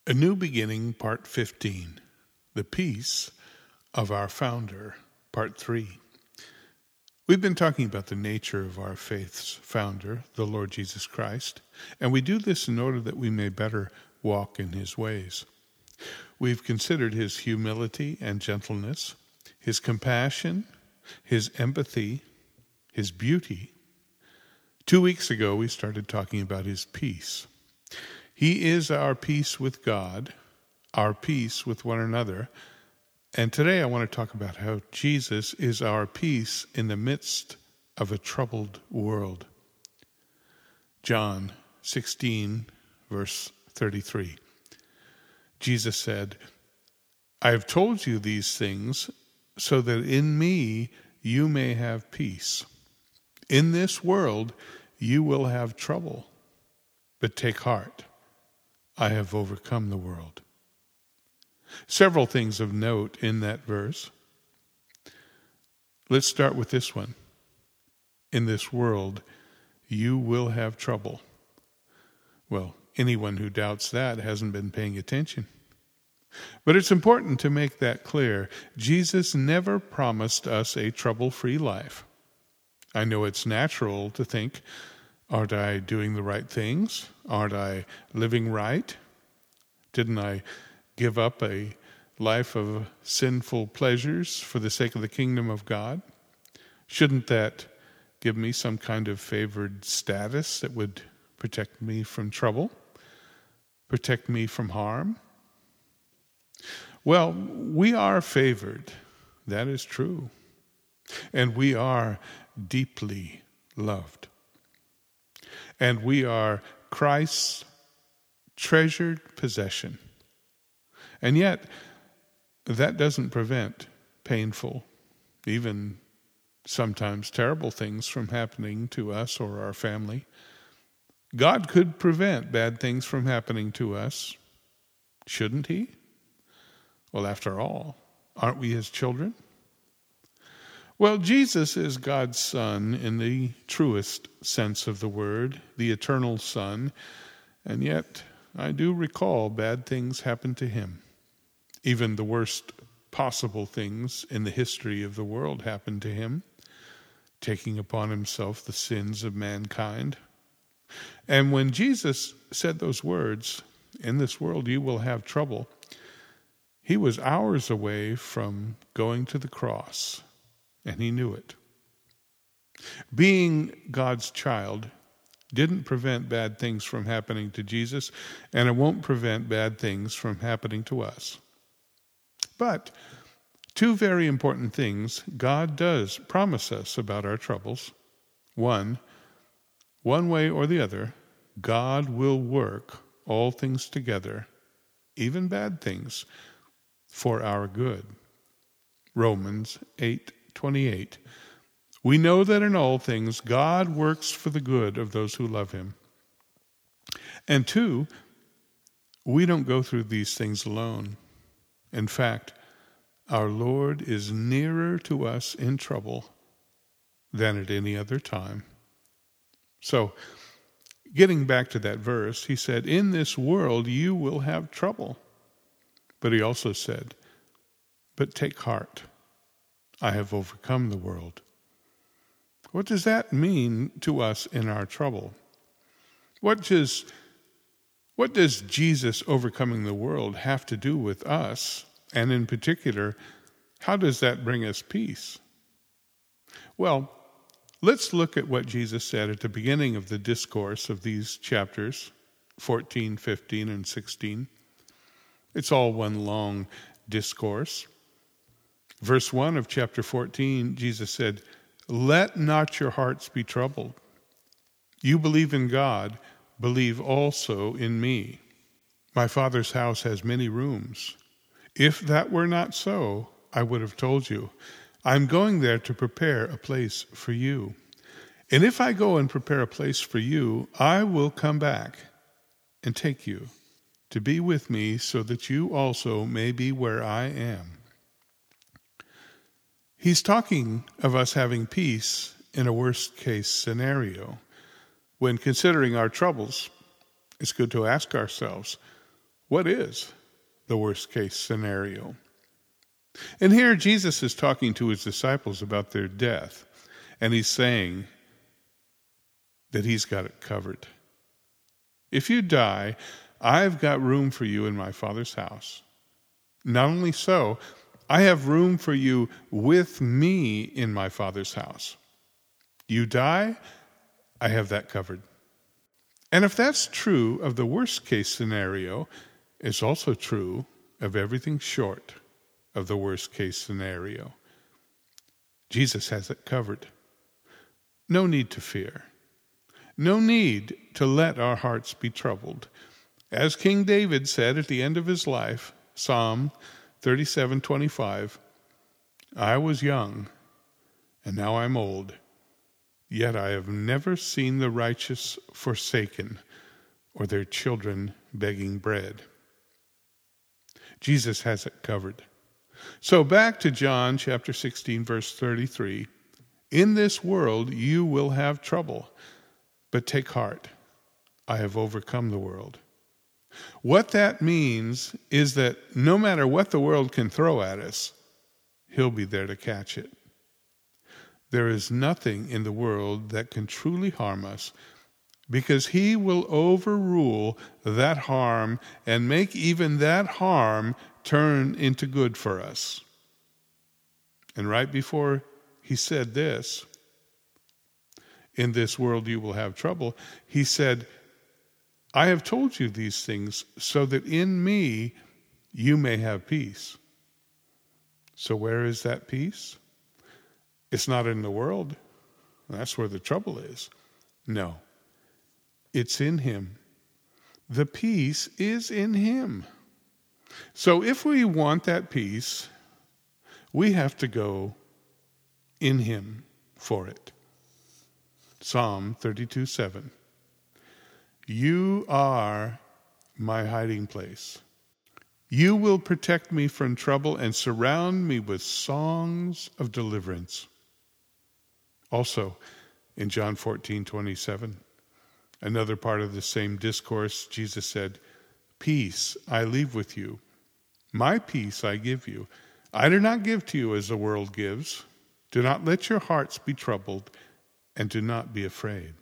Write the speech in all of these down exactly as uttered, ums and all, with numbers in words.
A New Beginning, Part fifteen. The Peace of Our Founder, Part three. We've been talking about the nature of our faith's founder, the Lord Jesus Christ, and we do this in order that we may better walk in his ways. We've considered his humility and gentleness, his compassion, his empathy, his beauty. Two weeks ago, we started talking about his peace. He is our peace with God, our peace with one another. And today I want to talk about how Jesus is our peace in the midst of a troubled world. John sixteen, verse thirty-three. Jesus said, "I have told you these things so that in me you may have peace. In this world you will have trouble, but take heart. I have overcome the world." Several things of note in that verse. Let's start with this one. In this world, you will have trouble. Well, anyone who doubts that hasn't been paying attention. But it's important to make that clear. Jesus never promised us a trouble-free life. I know it's natural to think, aren't I doing the right things? Aren't I living right? Didn't I give up a life of sinful pleasures for the sake of the kingdom of God? Shouldn't that give me some kind of favored status that would protect me from trouble, protect me from harm? Well, we are favored. That is true. And we are deeply loved. And we are Christ's treasured possession. And yet, that doesn't prevent painful, even sometimes terrible things from happening to us or our family. God could prevent bad things from happening to us, shouldn't he? Well, after all, aren't we his children? Well, Jesus is God's Son in the truest sense of the word, the eternal Son, and yet I do recall bad things happen to him. Even the worst possible things in the history of the world happened to him, taking upon himself the sins of mankind. And when Jesus said those words, "In this world you will have trouble," he was hours away from going to the cross, and he knew it. Being God's child didn't prevent bad things from happening to Jesus, and it won't prevent bad things from happening to us. But two very important things God does promise us about our troubles. One, one way or the other, God will work all things together, even bad things, for our good. Romans eight twenty-eight. We know that in all things God works for the good of those who love him. And two, we don't go through these things alone. In fact, our Lord is nearer to us in trouble than at any other time. So, getting back to that verse, he said, "In this world you will have trouble." But he also said, "But take heart, I have overcome the world." What does that mean to us in our trouble? What does, what does Jesus overcoming the world have to do with us? And in particular, how does that bring us peace? Well, let's look at what Jesus said at the beginning of the discourse of these chapters, fourteen, fifteen, and sixteen. It's all one long discourse. Verse one of chapter fourteen, Jesus said, "Let not your hearts be troubled. You believe in God, believe also in me. My Father's house has many rooms. If that were not so, I would have told you. I'm going there to prepare a place for you. And if I go and prepare a place for you, I will come back and take you to be with me so that you also may be where I am." He's talking of us having peace in a worst-case scenario. When considering our troubles, it's good to ask ourselves, What is the worst case scenario? And here Jesus is talking to his disciples about their death, and he's saying that he's got it covered. If you die, I've got room for you in my Father's house. Not only so, I have room for you with me in my Father's house. You die, I have that covered. And if that's true of the worst case scenario, it's also true of everything short of the worst case scenario. Jesus has it covered. No need to fear. No need to let our hearts be troubled. As King David said at the end of his life, Psalm thirty-seven twenty-five, I was young, and now I'm old, yet I have never seen the righteous forsaken, or their children begging bread. Jesus has it covered. So back to John chapter sixteen, verse thirty-three. In this world you will have trouble, but take heart, I have overcome the world. What that means is that no matter what the world can throw at us, he'll be there to catch it. There is nothing in the world that can truly harm us, because he will overrule that harm and make even that harm turn into good for us. And right before he said this, in this world you will have trouble, he said, I have told you these things so that in me you may have peace. So where is that peace? It's not in the world. That's where the trouble is. No, it's in him. The peace is in him. So if we want that peace, we have to go in him for it. Psalm thirty-two seven. You are my hiding place. You will protect me from trouble and surround me with songs of deliverance. Also, in John fourteen twenty-seven, another part of the same discourse, Jesus said, Peace I leave with you. My peace I give you. I do not give to you as the world gives. Do not let your hearts be troubled, and do not be afraid.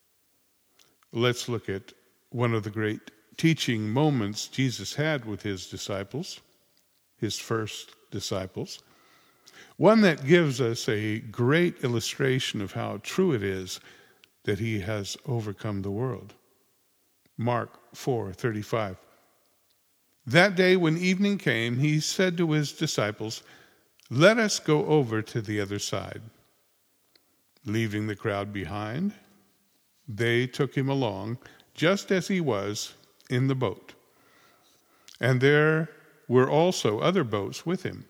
Let's look at one of the great teaching moments Jesus had with his disciples, his first disciples. One that gives us a great illustration of how true it is that he has overcome the world. Mark four thirty-five. That day when evening came, he said to his disciples, Let us go over to the other side. Leaving the crowd behind, they took him along just as he was in the boat. And there were also other boats with him.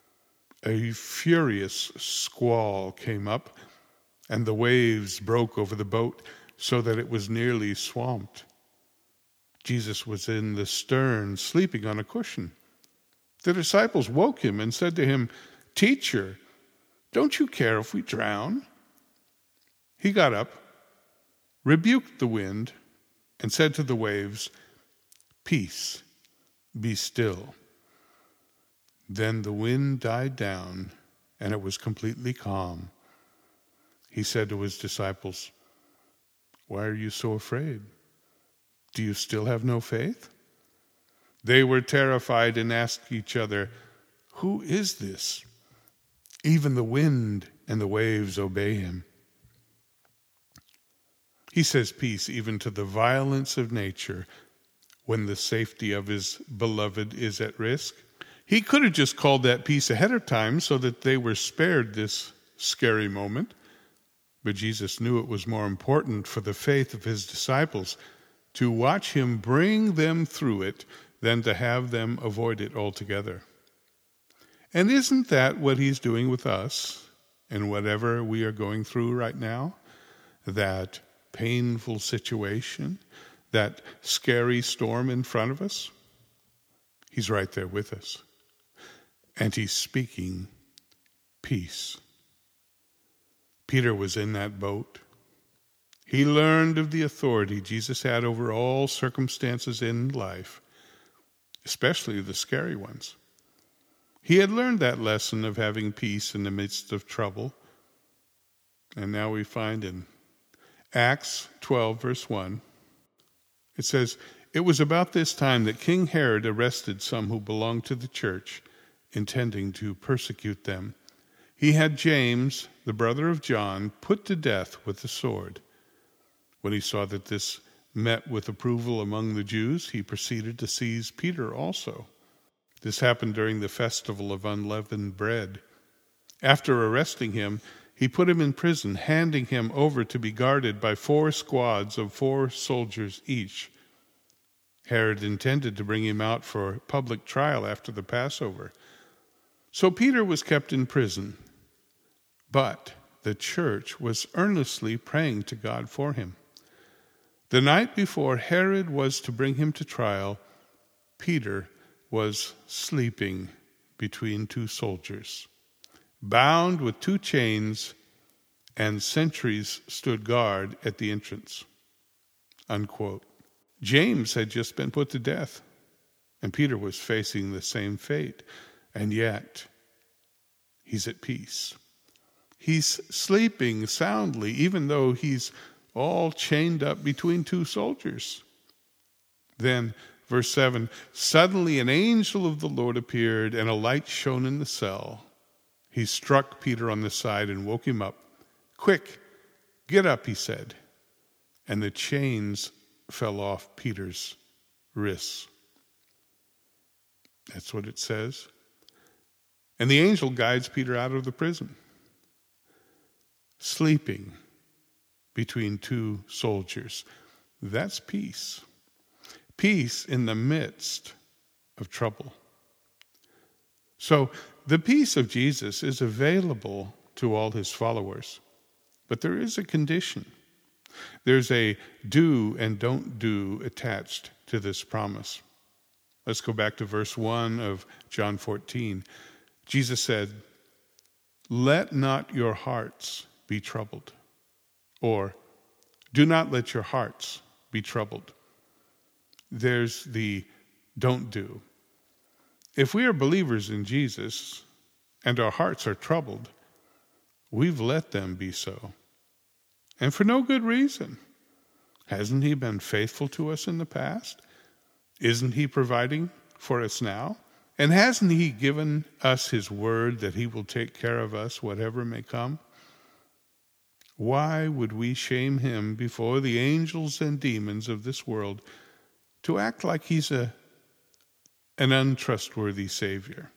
A furious squall came up, and the waves broke over the boat so that it was nearly swamped. Jesus was in the stern, sleeping on a cushion. The disciples woke him and said to him, Teacher, don't you care if we drown? He got up, rebuked the wind, and said to the waves, Peace, be still. Then the wind died down, and it was completely calm. He said to his disciples, Why are you so afraid? Do you still have no faith? They were terrified and asked each other, Who is this? Even the wind and the waves obey him. He says peace even to the violence of nature when the safety of his beloved is at risk. He could have just called that peace ahead of time so that they were spared this scary moment. But Jesus knew it was more important for the faith of his disciples to watch him bring them through it than to have them avoid it altogether. And isn't that what he's doing with us in whatever we are going through right now? That painful situation, that scary storm in front of us? He's right there with us. And he's speaking peace. Peter was in that boat. He learned of the authority Jesus had over all circumstances in life. especially the scary ones. He had learned that lesson of having peace in the midst of trouble. And now we find in Acts twelve, verse one, it says, "It was about this time that King Herod arrested some who belonged to the church, intending to persecute them. He had James, the brother of John, put to death with the sword. When he saw that this met with approval among the Jews, he proceeded to seize Peter also. This happened during the festival of unleavened bread. After arresting him, he put him in prison, handing him over to be guarded by four squads of four soldiers each. Herod intended to bring him out for public trial after the Passover. So Peter was kept in prison, but the church was earnestly praying to God for him. The night before Herod was to bring him to trial, Peter was sleeping between two soldiers, bound with two chains, and sentries stood guard at the entrance." Unquote. James had just been put to death, and Peter was facing the same fate, and yet he's at peace. He's sleeping soundly, even though he's all chained up between two soldiers. Then, verse seven, "Suddenly an angel of the Lord appeared, and a light shone in the cell. He struck Peter on the side and woke him up. 'Quick, get up,' he said. And the chains fell off Peter's wrists." That's what it says. And the angel guides Peter out of the prison, sleeping between two soldiers. That's peace. Peace in the midst of trouble. So the peace of Jesus is available to all his followers, but there is a condition. There's a do and don't do attached to this promise. Let's go back to verse one of John fourteen. Jesus said, "Let not your hearts be troubled," or "Do not let your hearts be troubled." There's the don't do. If we are believers in Jesus and our hearts are troubled, we've let them be so. And for no good reason. Hasn't he been faithful to us in the past? Isn't he providing for us now? And hasn't he given us his word that he will take care of us, whatever may come? Why would we shame him before the angels and demons of this world to act like he's a, an untrustworthy Savior?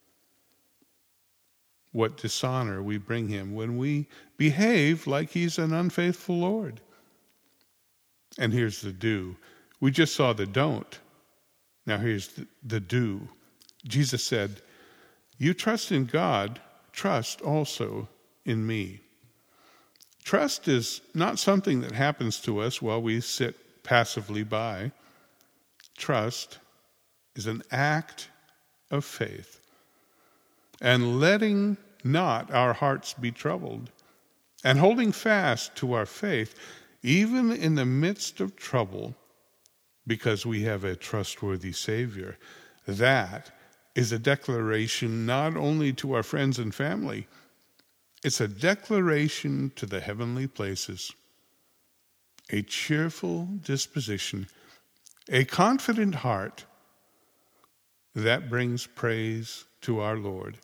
What dishonor we bring him when we behave like he's an unfaithful Lord. And here's the do. We just saw the don't. Now here's the, the do. Jesus said, "You trust in God, trust also in me." Trust is not something that happens to us while we sit passively by. Trust is an act of faith, and letting not our hearts be troubled, and holding fast to our faith, even in the midst of trouble, because we have a trustworthy Savior. That is a declaration not only to our friends and family, it's a declaration to the heavenly places. A cheerful disposition, a confident heart, that brings praise to our Lord.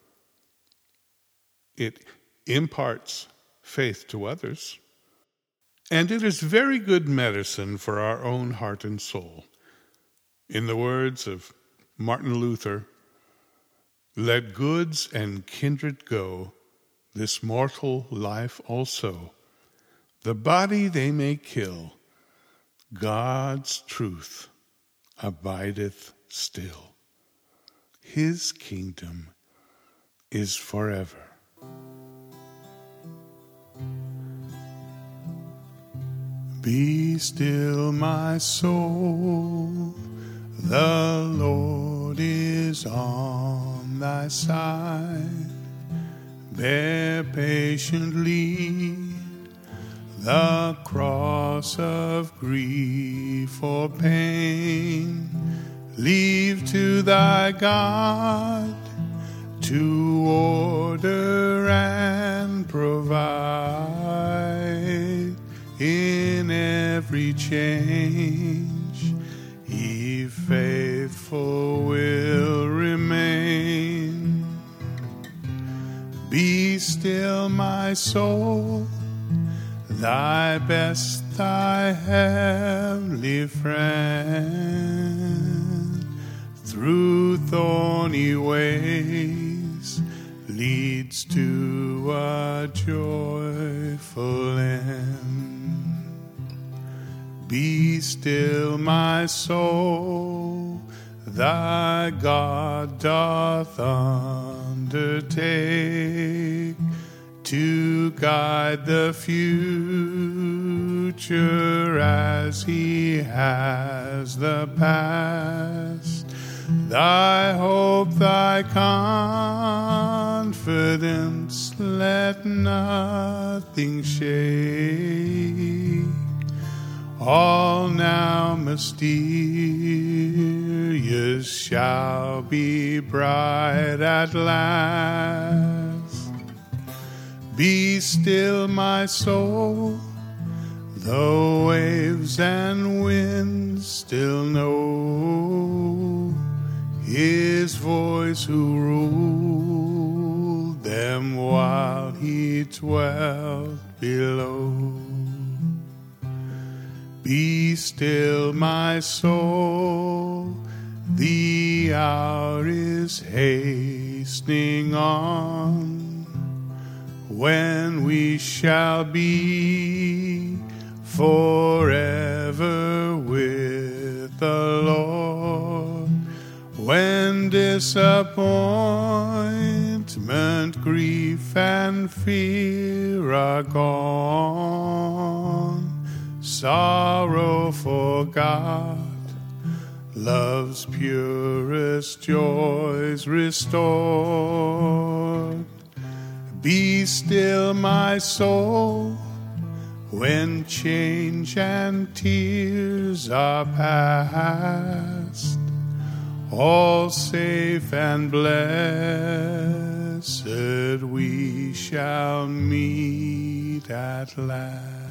It imparts faith to others, and it is very good medicine for our own heart and soul. In the words of Martin Luther, "Let goods and kindred go, this mortal life also. The body they may kill, God's truth abideth still. His kingdom is forever." Be still, my soul, the Lord is on thy side. Bear patiently the cross of grief or pain. Leave to thy God to order and provide. In every change, He faithful will remain. Be still, my soul, thy best, thy heavenly friend, through thorny ways leads to a joyful end. Be still, my soul, thy God doth undertake to guide the future as He has the past. Thy hope, thy confidence, let nothing shake. All now mysterious shall be bright at last. Be still, my soul, the waves and winds still know His voice who ruled them while He dwelt below. Be still, my soul, the hour is hastening on, when we shall be forever with the Lord. When disappointment, grief, and fear are gone, sorrow forgot, love's purest joys restored. Be still, my soul, when change and tears are past, all safe and blessed we shall meet at last.